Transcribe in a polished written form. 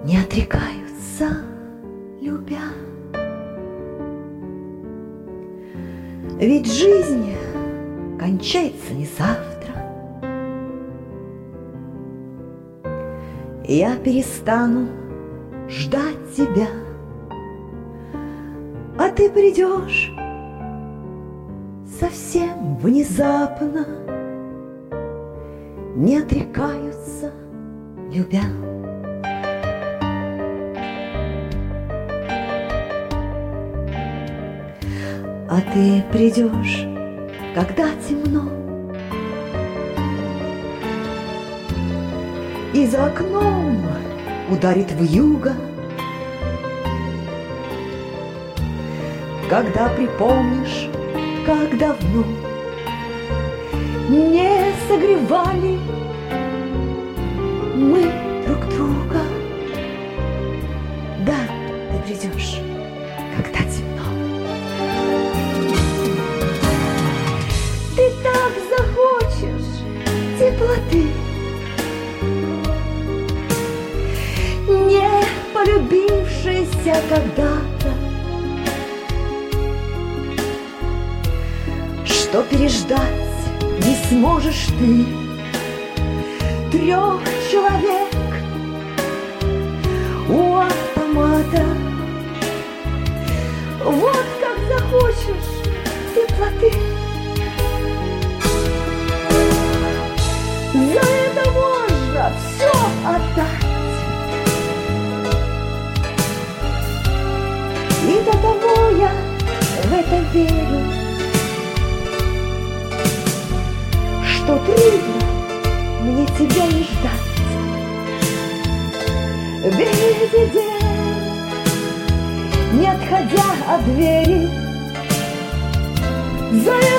не отрекаются, любя. Ведь жизнь кончается не завтра. Я перестану ждать тебя, а ты придешь совсем внезапно, не отрекаются, любя. А ты придешь, когда темно, и за окном ударит вьюга, когда припомнишь, как давно не согревали мы друг друга. Да, ты придешь, когда темно. Ты так захочешь теплоты, не полюбившейся когда-то, что переждать не сможешь ты 3 человек у автомата. Вот как захочешь теплоты, за это можно все отдать. И до того я в это верю, что трудно мне тебя не ждать. Весь день, не отходя от двери, за